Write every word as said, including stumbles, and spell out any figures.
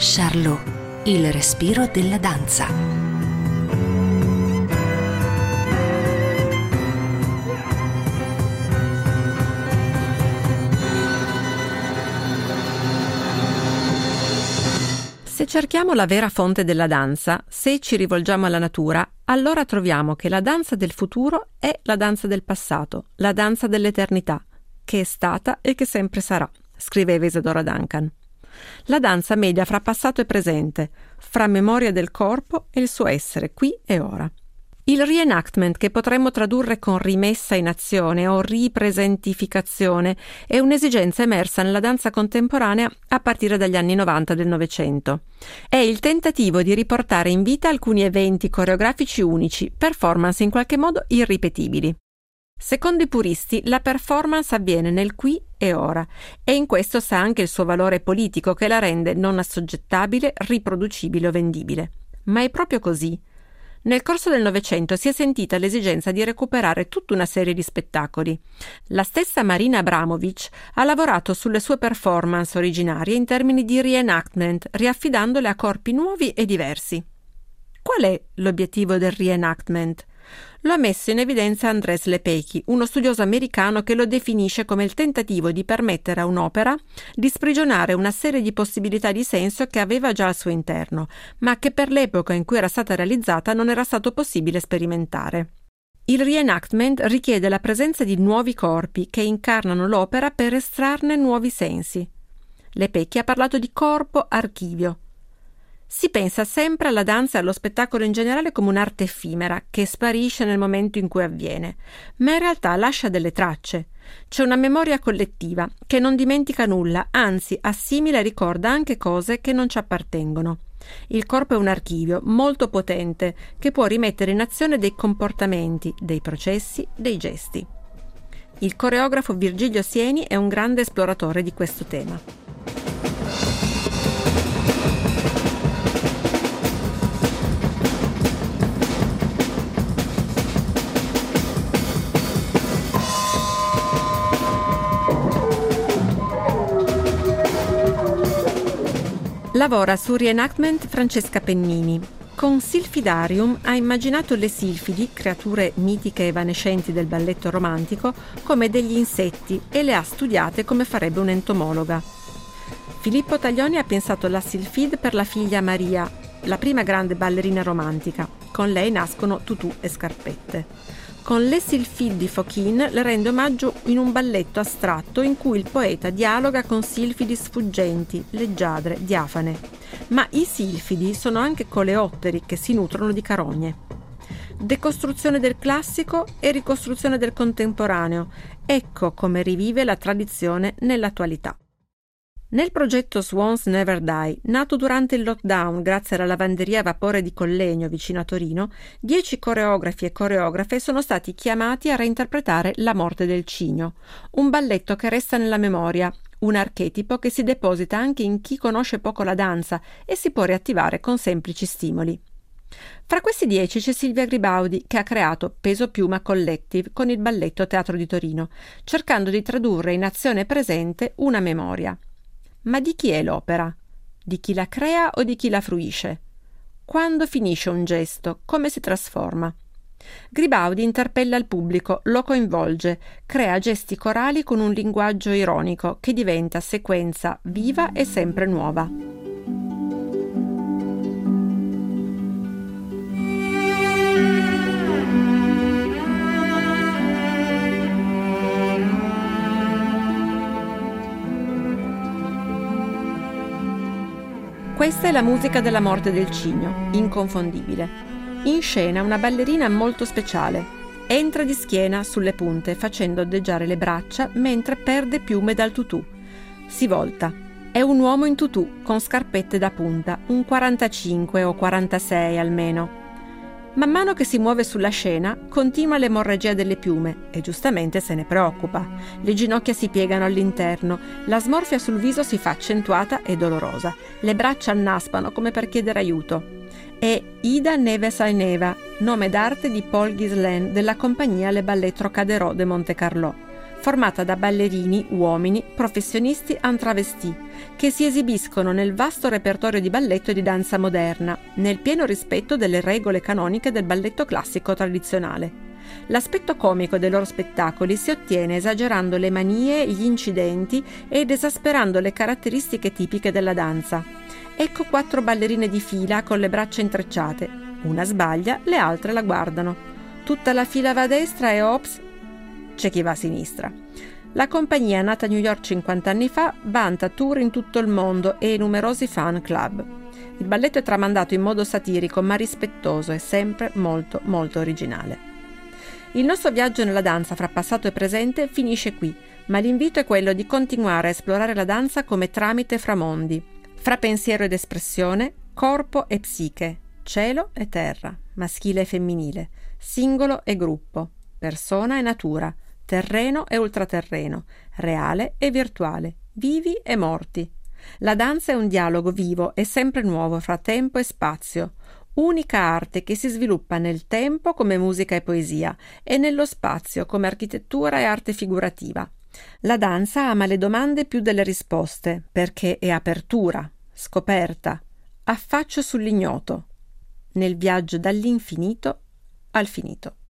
Charlot, il respiro della danza. Se cerchiamo la vera fonte della danza, se ci rivolgiamo alla natura, allora troviamo che la danza del futuro è la danza del passato, la danza dell'eternità, che è stata e che sempre sarà, scriveva Isadora Duncan. La danza media fra passato e presente, fra memoria del corpo e il suo essere qui e ora. Il reenactment, che potremmo tradurre con rimessa in azione o ripresentificazione, è un'esigenza emersa nella danza contemporanea a partire dagli anni novanta del Novecento. È il tentativo di riportare in vita alcuni eventi coreografici unici, performance in qualche modo irripetibili. Secondo i puristi, la performance avviene nel qui e ora, e in questo sta anche il suo valore politico che la rende non assoggettabile, riproducibile o vendibile. Ma è proprio così. Nel corso del Novecento si è sentita l'esigenza di recuperare tutta una serie di spettacoli. La stessa Marina Abramović ha lavorato sulle sue performance originarie in termini di reenactment, riaffidandole a corpi nuovi e diversi. Qual è l'obiettivo del reenactment? Lo ha messo in evidenza Andrés Lepecki, uno studioso americano che lo definisce come il tentativo di permettere a un'opera di sprigionare una serie di possibilità di senso che aveva già al suo interno, ma che per l'epoca in cui era stata realizzata non era stato possibile sperimentare. Il reenactment richiede la presenza di nuovi corpi che incarnano l'opera per estrarne nuovi sensi. Lepecki ha parlato di corpo archivio. Si pensa sempre alla danza e allo spettacolo in generale come un'arte effimera che sparisce nel momento in cui avviene, ma in realtà lascia delle tracce. C'è una memoria collettiva che non dimentica nulla, anzi assimila e ricorda anche cose che non ci appartengono. Il corpo è un archivio molto potente che può rimettere in azione dei comportamenti, dei processi, dei gesti. Il coreografo Virgilio Sieni è un grande esploratore di questo tema. Lavora su reenactment Francesca Pennini. Con Silfidarium ha immaginato le silfidi, creature mitiche e evanescenti del balletto romantico, come degli insetti e le ha studiate come farebbe un'entomologa. Filippo Taglioni ha pensato la Silfide per la figlia Maria, la prima grande ballerina romantica. Con lei nascono tutù e scarpette. Con le Silfide di Fokine le rende omaggio in un balletto astratto in cui il poeta dialoga con silfidi sfuggenti, leggiadre, diafane. Ma i silfidi sono anche coleotteri che si nutrono di carogne. Decostruzione del classico e ricostruzione del contemporaneo. Ecco come rivive la tradizione nell'attualità. Nel progetto Swans Never Die, nato durante il lockdown grazie alla lavanderia a vapore di Collegno vicino a Torino, dieci coreografi e coreografe sono stati chiamati a reinterpretare La morte del cigno, un balletto che resta nella memoria, un archetipo che si deposita anche in chi conosce poco la danza e si può riattivare con semplici stimoli. Fra questi dieci c'è Silvia Gribaudi, che ha creato Peso Piuma Collective con il Balletto Teatro di Torino, cercando di tradurre in azione presente una memoria. Ma di chi è l'opera? Di chi la crea o di chi la fruisce? Quando finisce un gesto? Come si trasforma? Gribaudi interpella il pubblico, lo coinvolge, crea gesti corali con un linguaggio ironico che diventa sequenza viva e sempre nuova. Questa è la musica della morte del cigno, inconfondibile. In scena una ballerina molto speciale. Entra di schiena sulle punte facendo ondeggiare le braccia mentre perde piume dal tutù. Si volta. È un uomo in tutù con scarpette da punta, un quarantacinque o quarantasei almeno. Man mano che si muove sulla scena, continua l'emorragia delle piume e giustamente se ne preoccupa. Le ginocchia si piegano all'interno, la smorfia sul viso si fa accentuata e dolorosa, le braccia annaspano come per chiedere aiuto. È Ida Neves-Aineva, nome d'arte di Paul Ghislain della compagnia Le Ballet Trocadéro de Monte Carlo. formata da ballerini, uomini, professionisti en travesti, che si esibiscono nel vasto repertorio di balletto e di danza moderna, nel pieno rispetto delle regole canoniche del balletto classico tradizionale. L'aspetto comico dei loro spettacoli si ottiene esagerando le manie, gli incidenti ed esasperando le caratteristiche tipiche della danza. Ecco quattro ballerine di fila con le braccia intrecciate. Una sbaglia, le altre la guardano. Tutta la fila va a destra e ops, c'è chi va a sinistra. La compagnia, nata a New York cinquanta anni fa, vanta tour in tutto il mondo e numerosi fan club. Il balletto è tramandato in modo satirico ma rispettoso e sempre molto molto originale. Il nostro viaggio nella danza fra passato e presente finisce qui, ma l'invito è quello di continuare a esplorare la danza come tramite fra mondi, fra pensiero ed espressione, corpo e psiche, cielo e terra, maschile e femminile, singolo e gruppo, persona e natura, terreno e ultraterreno, reale e virtuale, vivi e morti. La danza è un dialogo vivo e sempre nuovo fra tempo e spazio, unica arte che si sviluppa nel tempo come musica e poesia e nello spazio come architettura e arte figurativa. La danza ama le domande più delle risposte perché è apertura, scoperta, affaccio sull'ignoto, nel viaggio dall'infinito al finito.